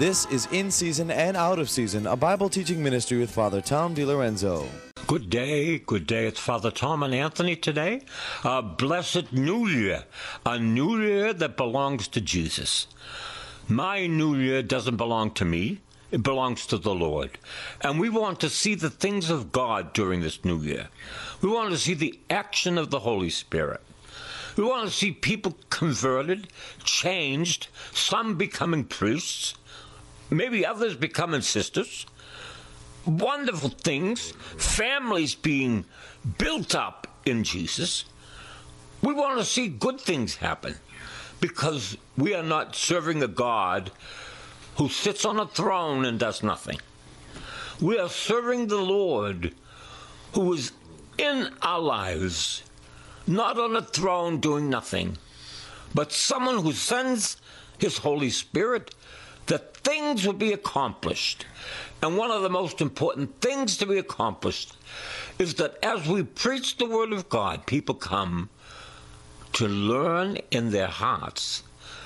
This is In Season and Out of Season, a Bible teaching ministry with Father Tom DiLorenzo. Good day, good day. It's Father Tom and Anthony today. A blessed New Year, a New Year that belongs to Jesus. My New Year doesn't belong to me. It belongs to the Lord. And we want to see the things of God during this New Year. We want to see the action of the Holy Spirit. We want to see people converted, changed, some becoming priests, maybe others becoming sisters. Wonderful things, families being built up in Jesus. We want to see good things happen because we are not serving a God who sits on a throne and does nothing. We are serving the Lord who is in our lives, not on a throne doing nothing, but someone who sends his Holy Spirit that things will be accomplished. And one of the most important things to be accomplished is that as we preach the Word of God, people come to learn in their hearts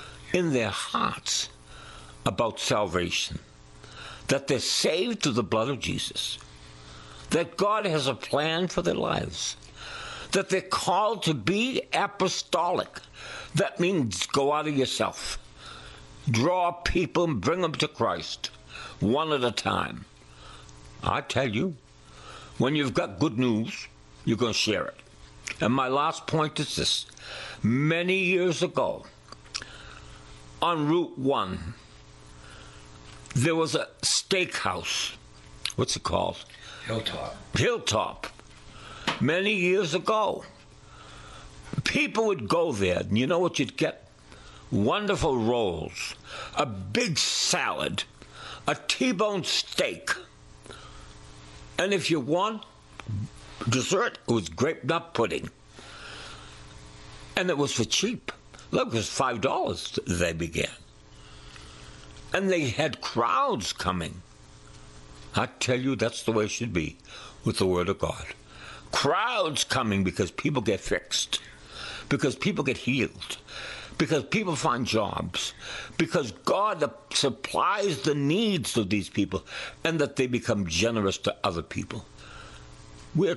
about salvation, that they're saved through the blood of Jesus, that God has a plan for their lives, that they're called to be apostolic. That means go out of yourself. Draw people and bring them to Christ, one at a time. I tell you, when you've got good news, you're going to share it. And my last point is this. Many years ago, on Route 1, there was a steakhouse. What's it called? Hilltop. Many years ago. People would go there, and you know what you'd get? Wonderful rolls, a big salad, a T-bone steak. And if you want dessert, it was grape nut pudding. And it was for cheap. Look, it was $5 they began. And they had crowds coming. I tell you, that's the way it should be with the Word of God. Crowds coming because people get fixed, because people get healed, because people find jobs, because God supplies the needs of these people, and that they become generous to other people. We're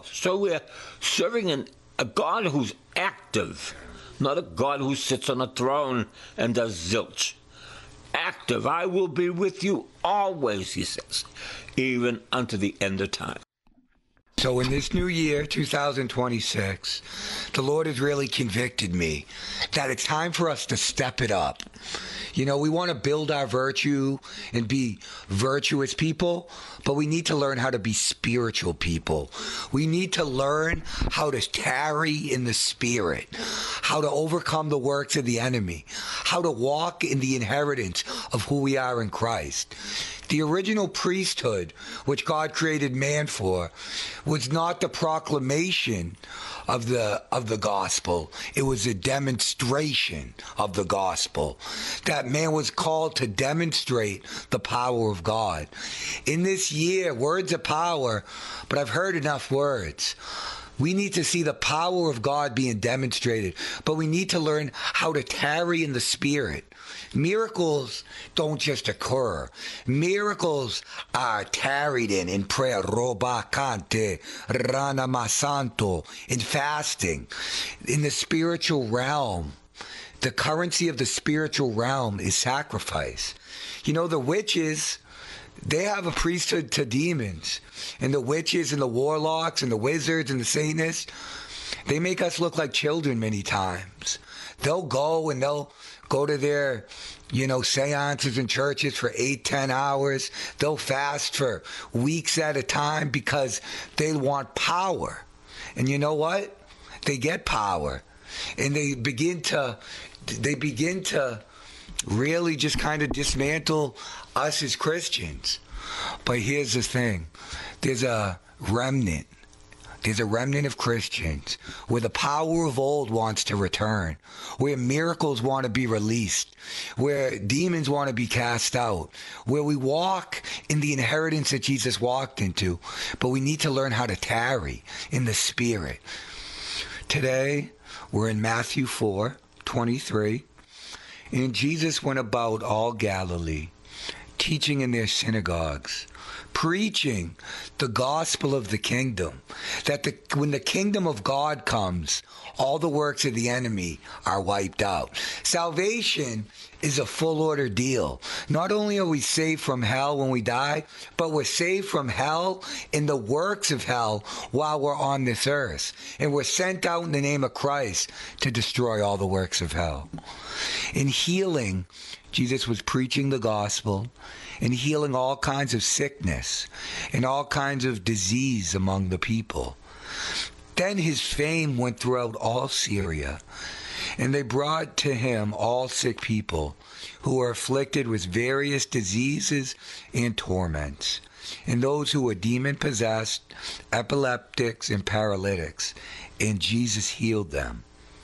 serving a God who's active, not a God who sits on a throne and does zilch. Active. I will be with you always, he says, even unto the end of time. So in this new year, 2026, the Lord has really convicted me that it's time for us to step it up. You know, we want to build our virtue and be virtuous people, but we need to learn how to be spiritual people. We need to learn how to tarry in the Spirit, how to overcome the works of the enemy, how to walk in the inheritance of who we are in Christ. The original priesthood, which God created man for, was not the proclamation of the gospel. It was a demonstration of the gospel. That man was called to demonstrate the power of God. In this year, words are power, but I've heard enough words. We need to see the power of God being demonstrated, but we need to learn how to tarry in the Spirit. Miracles don't just occur. Miracles are tarried in prayer, roba cante, rana masanto, in fasting, in the spiritual realm. The currency of the spiritual realm is sacrifice. You know, the witches, they have a priesthood to demons. And the witches and the warlocks and the wizards and the Satanists, they make us look like children many times. They'll go to their, seances in churches for 8-10 hours. They'll fast for weeks at a time because they want power. And you know what? They get power. And they begin to really just kind of dismantle us as Christians. But here's the thing. There's a remnant. There's a remnant of Christians where the power of old wants to return, where miracles want to be released, where demons want to be cast out, where we walk in the inheritance that Jesus walked into, but we need to learn how to tarry in the Spirit. Today, we're in Matthew 4:23, and Jesus went about all Galilee, teaching in their synagogues, preaching the gospel of the kingdom, that when the kingdom of God comes, all the works of the enemy are wiped out. Salvation is a full order deal. Not only are we saved from hell when we die, but we're saved from hell in the works of hell while we're on this earth. And we're sent out in the name of Christ to destroy all the works of hell. In healing, Jesus was preaching the gospel and healing all kinds of sickness and all kinds of disease among the people. Then his fame went throughout all Syria, and they brought to him all sick people who were afflicted with various diseases and torments, and those who were demon-possessed, epileptics, and paralytics, and Jesus healed them.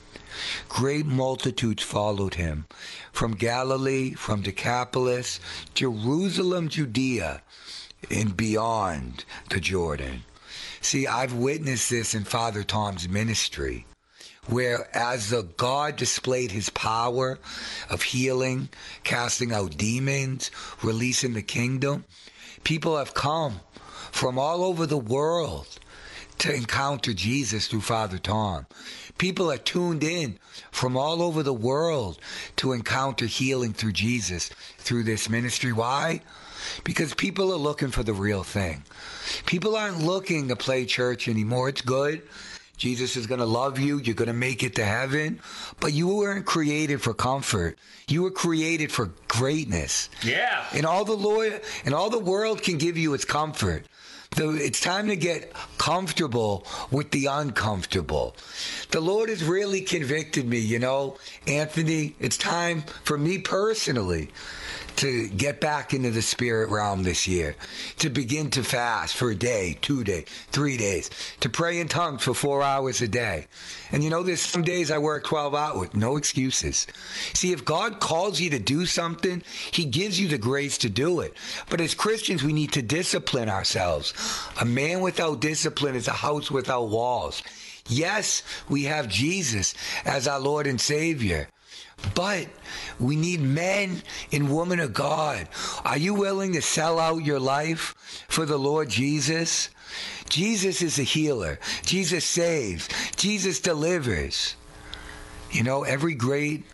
Great multitudes followed him from Galilee, from Decapolis, Jerusalem, Judea, and beyond the Jordan. See, I've witnessed this in Father Tom's ministry, where as the God displayed his power of healing, casting out demons, releasing the kingdom, people have come from all over the world to encounter Jesus through Father Tom. People are tuned in from all over the world to encounter healing through Jesus through this ministry. Why? Because people are looking for the real thing. People aren't looking to play church anymore. It's good. Jesus is going to love you. You're going to make it to heaven. But you weren't created for comfort. You were created for greatness. Yeah. And all the world can give you is comfort. It's time to get comfortable with the uncomfortable. The Lord has really convicted me, Anthony. It's time for me personally to get back into the spirit realm this year, to begin to fast for a day, 2 days, 3 days, to pray in tongues for 4 hours a day. And there's some days I work 12 hours, no excuses. See, if God calls you to do something, he gives you the grace to do it. But as Christians, we need to discipline ourselves. A man without discipline is a house without walls. Yes, we have Jesus as our Lord and Savior, but we need men and women of God. Are you willing to sell out your life for the Lord Jesus? Jesus is a healer. Jesus saves. Jesus delivers. Every great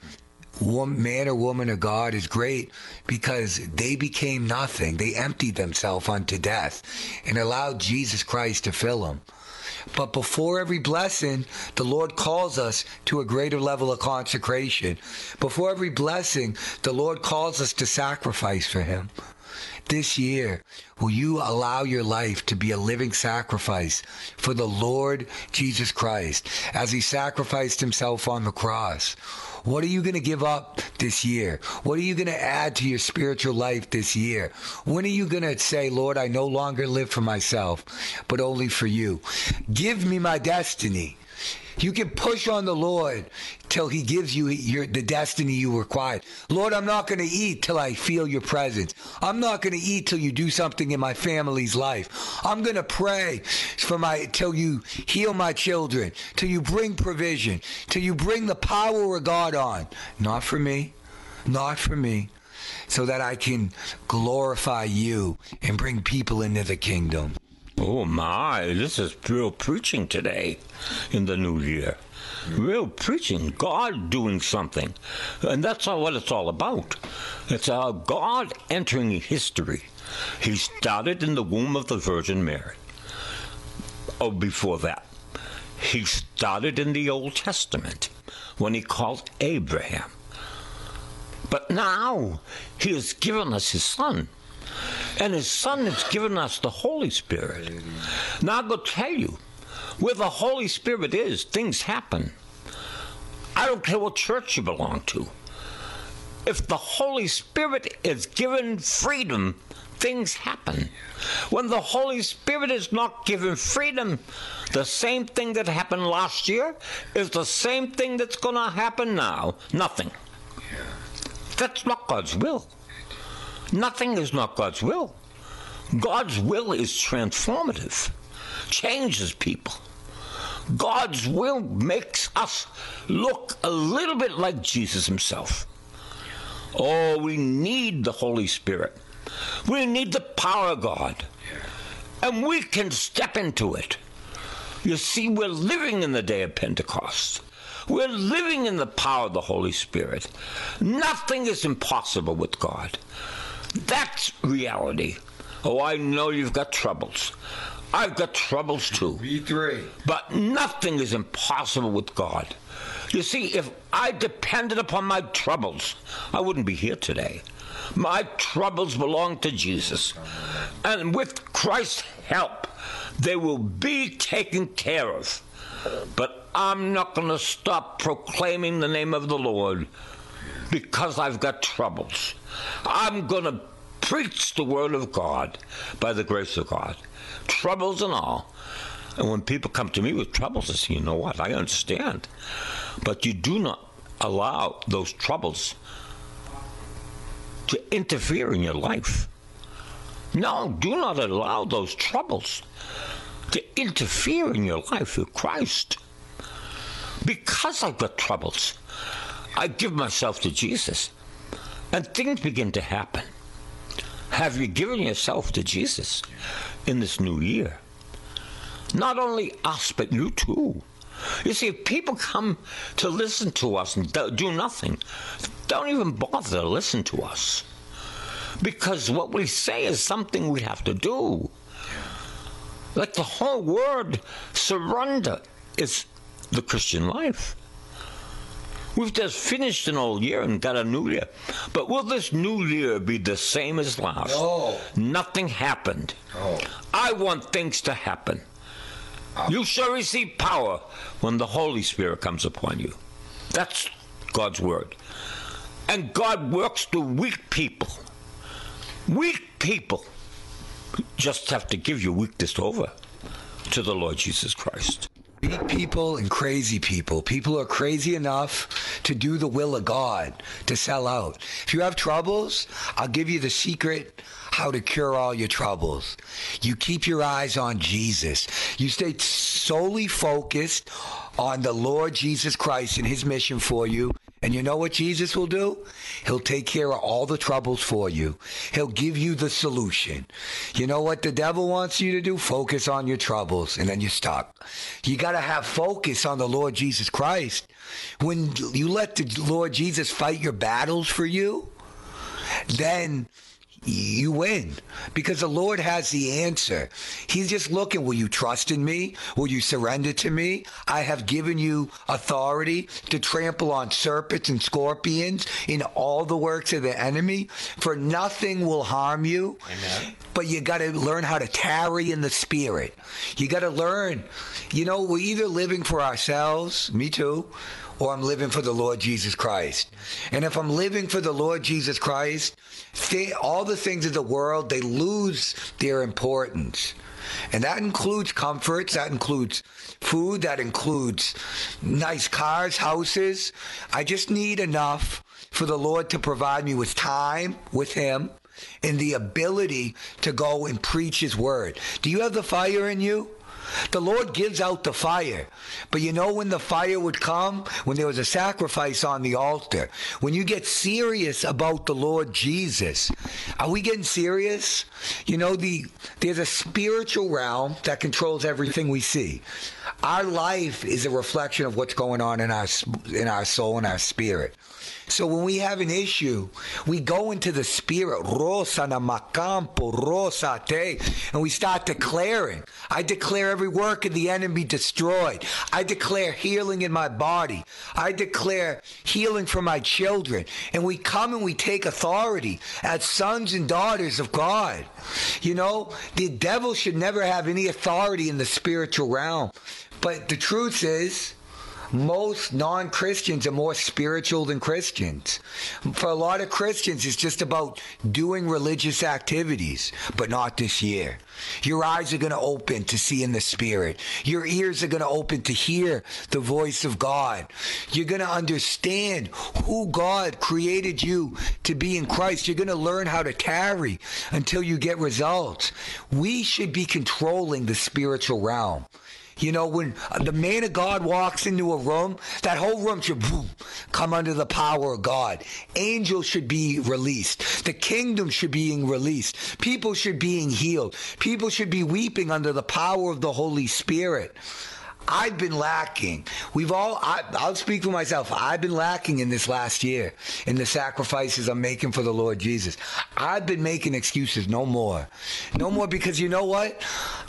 man or woman of God is great because they became nothing. They emptied themselves unto death and allowed Jesus Christ to fill them. But before every blessing, the Lord calls us to a greater level of consecration. Before every blessing, the Lord calls us to sacrifice for him. This year, will you allow your life to be a living sacrifice for the Lord Jesus Christ as he sacrificed himself on the cross? What are you going to give up this year? What are you going to add to your spiritual life this year? When are you going to say, Lord, I no longer live for myself, but only for you? Give me my destiny. You can push on the Lord till he gives you the destiny you require. Lord, I'm not going to eat till I feel your presence. I'm not going to eat till you do something in my family's life. I'm going to pray till you heal my children, till you bring provision, till you bring the power of God on. Not for me, not for me, so that I can glorify you and bring people into the kingdom. Oh my, this is real preaching today in the new year. Real preaching, God doing something. And that's what it's all about. It's God entering history. He started in the womb of the Virgin Mary. Oh, before that, he started in the Old Testament when he called Abraham. But now he has given us his Son. And his Son has given us the Holy Spirit. Now I'm going to tell you, where the Holy Spirit is, things happen. I don't care what church you belong to. If the Holy Spirit is given freedom, things happen. When the Holy Spirit is not given freedom, the same thing that happened last year is the same thing that's going to happen now. Nothing. That's not God's will. Nothing is not God's will. God's will is transformative, changes people. God's will makes us look a little bit like Jesus himself. Oh, we need the Holy Spirit. We need the power of God. And we can step into it. You see, we're living in the day of Pentecost. We're living in the power of the Holy Spirit. Nothing is impossible with God. That's reality. Oh, I know you've got troubles. I've got troubles too. V3. But nothing is impossible with God. You see, if I depended upon my troubles, I wouldn't be here today. My troubles belong to Jesus. And with Christ's help, they will be taken care of. But I'm not going to stop proclaiming the name of the Lord because I've got troubles. I'm going to preach the word of God by the grace of God, troubles and all. And when people come to me with troubles, I say, you know what, I understand. But you do not allow those troubles to interfere in your life. No, do not allow those troubles to interfere in your life with Christ. Because I've got troubles, I give myself to Jesus, and things begin to happen. Have you given yourself to Jesus in this new year? Not only us, but you too. You see, if people come to listen to us and do nothing, don't even bother to listen to us. Because what we say is something we have to do. Like the whole word, surrender, is the Christian life. We've just finished an old year and got a new year. But will this new year be the same as last? No. Nothing happened. No. I want things to happen. You shall receive power when the Holy Spirit comes upon you. That's God's word. And God works through weak people. Weak people just have to give your weakness over to the Lord Jesus Christ. Weak people and crazy people. People are crazy enough to do the will of God, to sell out. If you have troubles, I'll give you the secret how to cure all your troubles. You keep your eyes on Jesus. You stay solely focused on the Lord Jesus Christ and his mission for you. And you know what Jesus will do? He'll take care of all the troubles for you. He'll give you the solution. You know what the devil wants you to do? Focus on your troubles, and then you're stuck. You got to have focus on the Lord Jesus Christ. When you let the Lord Jesus fight your battles for you, then you win, because the Lord has the answer. He's just looking, will you trust in me? Will you surrender to me? I have given you authority to trample on serpents and scorpions in all the works of the enemy, for nothing will harm you. Amen. But you got to learn how to tarry in the Spirit. You got to learn, we're either living for ourselves, me too, or I'm living for the Lord Jesus Christ. And if I'm living for the Lord Jesus Christ, all the things of the world, they lose their importance. And that includes comforts, that includes food, that includes nice cars, houses. I just need enough for the Lord to provide me with time with him and the ability to go and preach his word. Do you have the fire in you? The Lord gives out the fire. But when the fire would come? When there was a sacrifice on the altar. When you get serious about the Lord Jesus. Are we getting serious? There's a spiritual realm that controls everything we see. Our life is a reflection of what's going on in our soul and our spirit. So when we have an issue, we go into the Spirit, and we start declaring. I declare every work of the enemy destroyed. I declare healing in my body. I declare healing for my children. And we come and we take authority as sons and daughters of God. The devil should never have any authority in the spiritual realm. But the truth is, most non-Christians are more spiritual than Christians. For a lot of Christians, it's just about doing religious activities, but not this year. Your eyes are going to open to see in the Spirit. Your ears are going to open to hear the voice of God. You're going to understand who God created you to be in Christ. You're going to learn how to tarry until you get results. We should be controlling the spiritual realm. You know, when the man of God walks into a room, that whole room should come under the power of God. Angels should be released. The kingdom should be released. People should be healed. People should be weeping under the power of the Holy Spirit. I've been lacking. I'll speak for myself. I've been lacking in this last year in the sacrifices I'm making for the Lord Jesus. I've been making excuses. No more. No more, because you know what?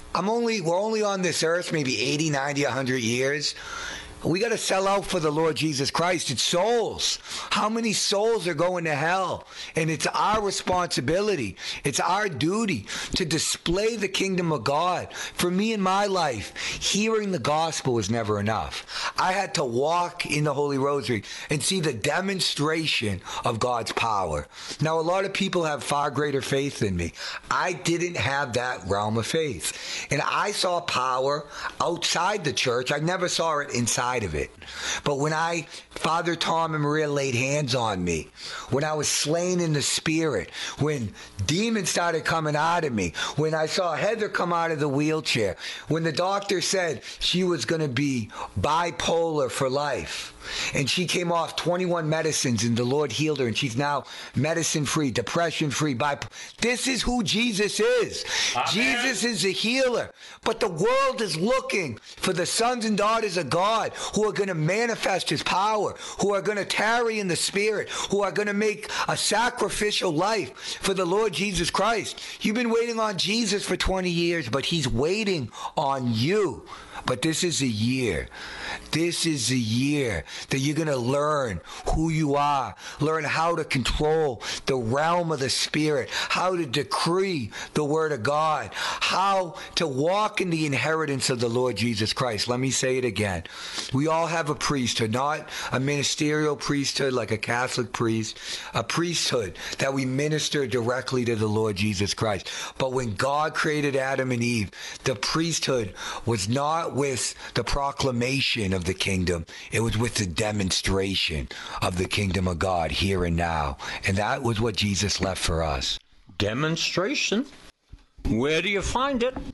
We're only on this earth maybe 80, 90, 100 years. We got to sell out for the Lord Jesus Christ. It's souls. How many souls are going to hell? And it's our responsibility. It's our duty to display the kingdom of God. For me in my life, hearing the gospel was never enough. I had to walk in the Holy Rosary and see the demonstration of God's power. Now, a lot of people have far greater faith than me. I didn't have that realm of faith. And I saw power outside the church. I never saw it inside of it. But when Father Tom and Maria laid hands on me, when I was slain in the spirit, when demons started coming out of me, when I saw Heather come out of the wheelchair, when the doctor said she was going to be bipolar for life, and she came off 21 medicines and the Lord healed her, and she's now medicine-free, depression-free. This is who Jesus is. Amen. Jesus is a healer. But the world is looking for the sons and daughters of God who are going to manifest his power, who are going to tarry in the Spirit, who are going to make a sacrificial life for the Lord Jesus Christ. You've been waiting on Jesus for 20 years, but he's waiting on you. But this is a year. This is a year that you're going to learn who you are, learn how to control the realm of the Spirit, how to decree the Word of God, how to walk in the inheritance of the Lord Jesus Christ. Let me say it again. We all have a priesthood, not a ministerial priesthood like a Catholic priest, a priesthood that we minister directly to the Lord Jesus Christ. But when God created Adam and Eve, the priesthood was not with the proclamation of the kingdom. It was with the demonstration of the kingdom of God here and now. And that was what Jesus left for us. Demonstration? Where do you find it?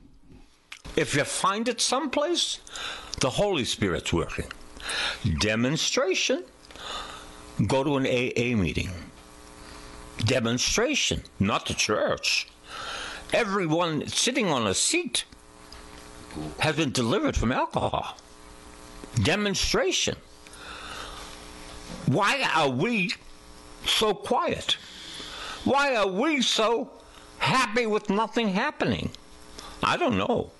If you find it someplace, the Holy Spirit's working. Demonstration? Go to an AA meeting. Demonstration, not the church. Everyone sitting on a seat has been delivered from alcohol. Demonstration. Why are we so quiet? Why are we so happy with nothing happening? I don't know.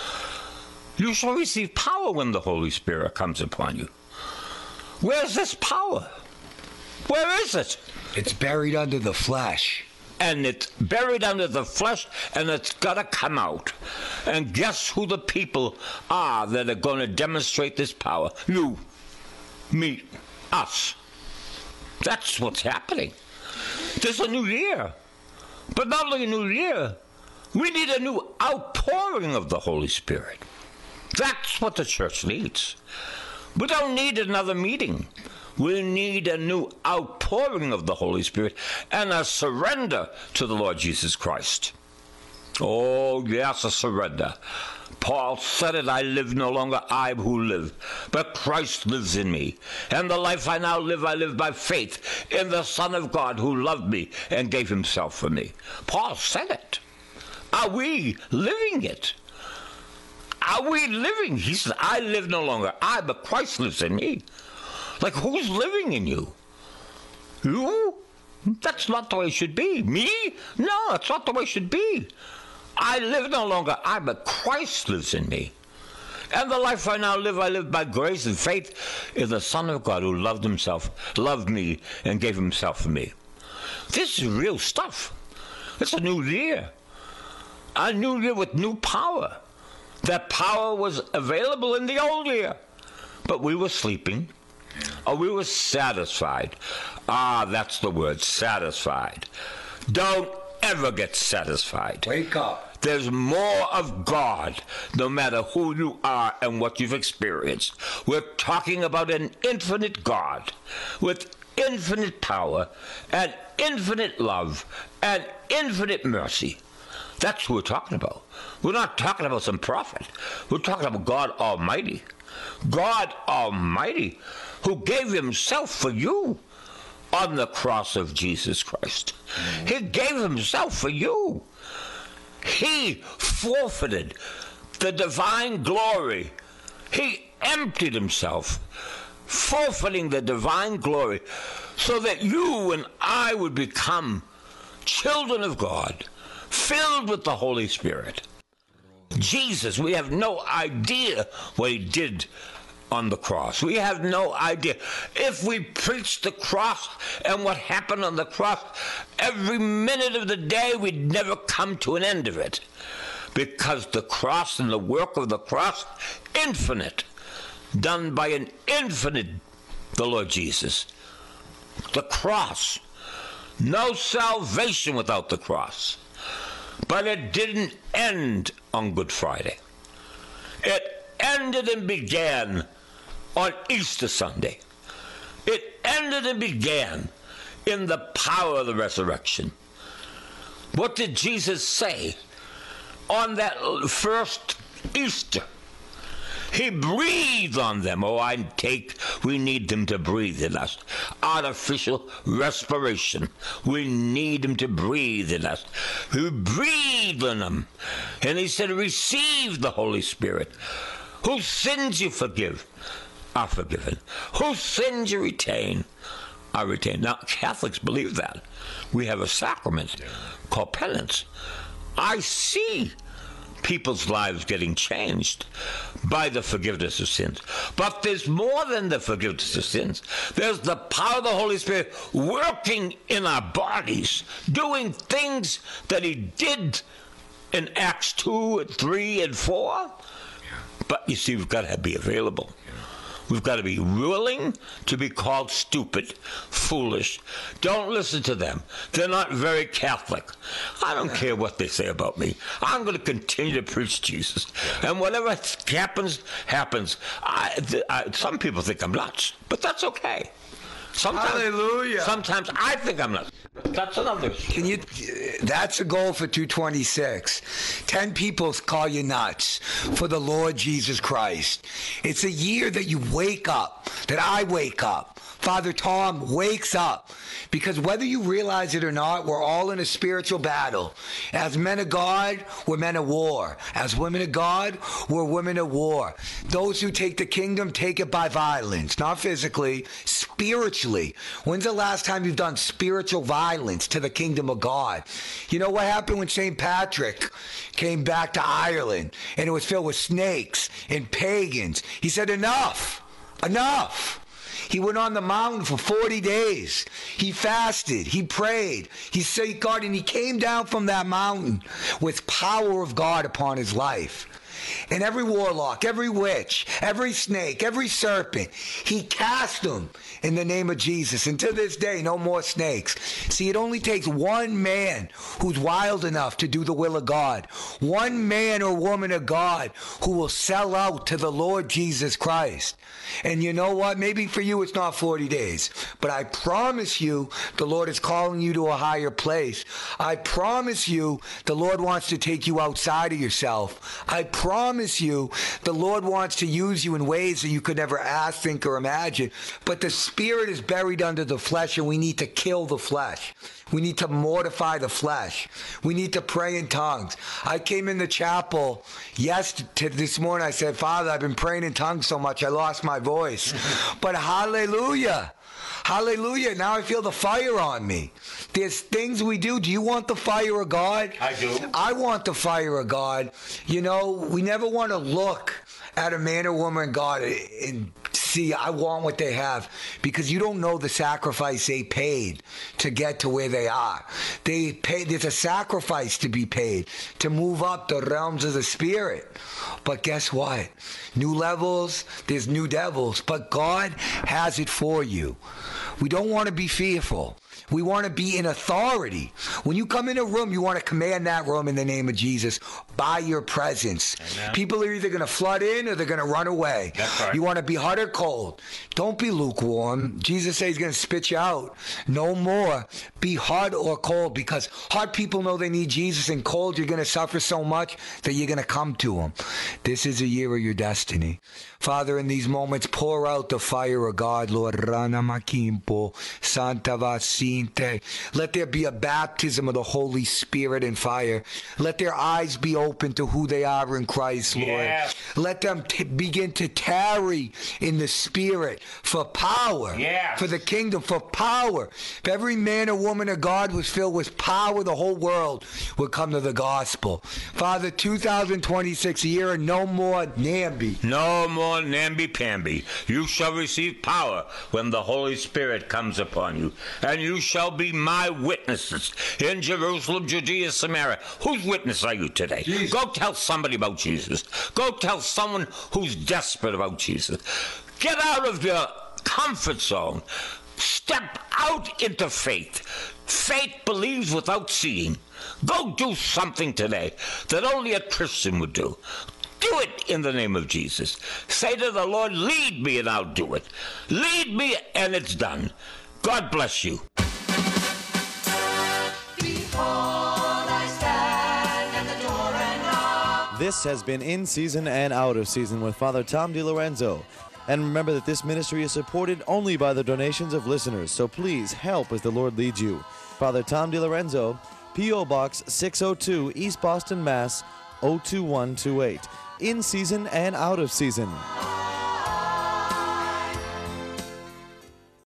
You shall receive power when the Holy Spirit comes upon you. Where's this power? Where is it? It's buried under the flesh. And it's buried under the flesh, and it's got to come out. And guess who the people are that are going to demonstrate this power? You, me, us. That's what's happening. There's a new year. But not only a new year, we need a new outpouring of the Holy Spirit. That's what the church needs. We don't need another meeting. We need a new outpouring of the Holy Spirit and a surrender to the Lord Jesus Christ. Oh, yes, a surrender. Paul said it, I live no longer I who live, but Christ lives in me. And the life I now live, I live by faith in the Son of God who loved me and gave himself for me. Paul said it. Are we living it? Are we living? He said, I live no longer I, but Christ lives in me. Like, who's living in you? You? That's not the way it should be. Me? No, that's not the way it should be. I live no longer I, but Christ lives in me. And the life I now live, I live by grace and faith in the Son of God who loved me, and gave himself for me. This is real stuff. It's a new year. A new year with new power. That power was available in the old year. But we were sleeping. Or we were satisfied. Ah, that's the word, satisfied. Don't ever get satisfied. Wake up. There's more of God, no matter who you are and what you've experienced. We're talking about an infinite God with infinite power and infinite love and infinite mercy. That's who we're talking about. We're not talking about some prophet. We're talking about God Almighty. God Almighty, who gave himself for you on the cross of Jesus Christ. He gave himself for you. He forfeited the divine glory. He emptied himself, forfeiting the divine glory, so that you and I would become children of God, filled with the Holy Spirit. Jesus, we have no idea what he did on the cross. We have no idea. If we preach the cross and what happened on the cross, every minute of the day we'd never come to an end of it. Because the cross and the work of the cross, infinite, done by an infinite, the Lord Jesus. The cross. No salvation without the cross. But it didn't end on Good Friday. It ended and began on Easter Sunday. It ended and began in the power of the resurrection. What did Jesus say on that first Easter? He breathed on them. We need them to breathe in us. Artificial respiration. We need them to breathe in us. He breathed on them. And he said, receive the Holy Spirit. Whose sins you forgive are forgiven. Whose sins you retain are retained. Now, Catholics believe that. We have a sacrament called penance. I see people's lives getting changed by the forgiveness of sins. But there's more than the forgiveness of sins. There's the power of the Holy Spirit working in our bodies, doing things that he did in Acts 2 and 3 and 4. But you see, we've got to be available. We've got to be willing to be called stupid, foolish. Don't listen to them. They're not very Catholic. I don't care what they say about me. I'm going to continue to preach Jesus. And whatever happens, happens. Some people think I'm nuts, but that's okay. Hallelujah. Sometimes I think I'm nuts. That's another. That's a goal for 226. 10 people call you nuts for the Lord Jesus Christ. It's a year that you wake up, that I wake up. Father Tom wakes up. Because whether you realize it or not, we're all in a spiritual battle. As men of God, we're men of war. As women of God, we're women of war. Those who take the kingdom take it by violence, not physically, spiritually. When's the last time you've done spiritual violence to the kingdom of God? You know what happened when St. Patrick came back to Ireland and it was filled with snakes and pagans? He said, enough, enough. He went on the mountain for 40 days. He fasted. He prayed. He sought God, and he came down from that mountain with power of God upon his life. And every warlock, every witch, every snake, every serpent, he cast them in the name of Jesus. And to this day, no more snakes. See, it only takes one man who's wild enough to do the will of God. One man or woman of God who will sell out to the Lord Jesus Christ. And you know what? Maybe for you it's not 40 days. But I promise you the Lord is calling you to a higher place. I promise you the Lord wants to take you outside of yourself. I promise you the Lord wants to use you in ways that you could never ask, think, or imagine. But the spirit is buried under the flesh, and we need to kill the flesh. We need to mortify the flesh. We need to pray in tongues. I came in the chapel this morning. I said, Father, I've been praying in tongues so much I lost my voice. But hallelujah. Hallelujah. Now I feel the fire on me. There's things we do. Do you want the fire of God? I do. I want the fire of God. You know, we never want to look at a man or woman of God and see, I want what they have, because you don't know the sacrifice they paid to get to where they are. There's a sacrifice to be paid to move up the realms of the spirit. But guess what? New levels, there's new devils, but God has it for you. We don't want to be fearful. We want to be in authority. When you come in a room, you want to command that room in the name of Jesus by your presence. Amen. People are either going to flood in or they're going to run away. That's right. You want to be hot or cold. Don't be lukewarm. Jesus says he's going to spit you out. No more. Be hot or cold, because hot people know they need Jesus, and cold, you're going to suffer so much that you're going to come to him. This is a year of your destiny. Father, in these moments, pour out the fire of God, Lord. Rana Makimpo, Santa Vasinte. Let there be a baptism of the Holy Spirit and fire. Let their eyes be open to who they are in Christ, Lord. Yes. Let them begin to tarry in the Spirit for power, Yes. for the kingdom, for power. If every man or woman of God was filled with power, the whole world would come to the gospel. Father, 2026, a year of no more NAMBY. No more namby-pamby. You shall receive power when the Holy Spirit comes upon you, and you shall be my witnesses in Jerusalem, Judea, Samaria. Whose witness are you today? Jesus. Go tell somebody about Jesus. Go tell someone who's desperate about Jesus. Get out of your comfort zone. Step out into faith. Faith believes without seeing. Go do something today that only a Christian would do. Do it in the name of Jesus. Say to the Lord, lead me, and I'll do it. Lead me, and it's done. God bless you. Behold, I stand at the door and knock. This has been In Season and Out of Season with Father Tom DiLorenzo. And remember that this ministry is supported only by the donations of listeners, so please help as the Lord leads you. Father Tom DiLorenzo, P.O. Box 602, East Boston, Mass. 02128. In Season and Out of Season.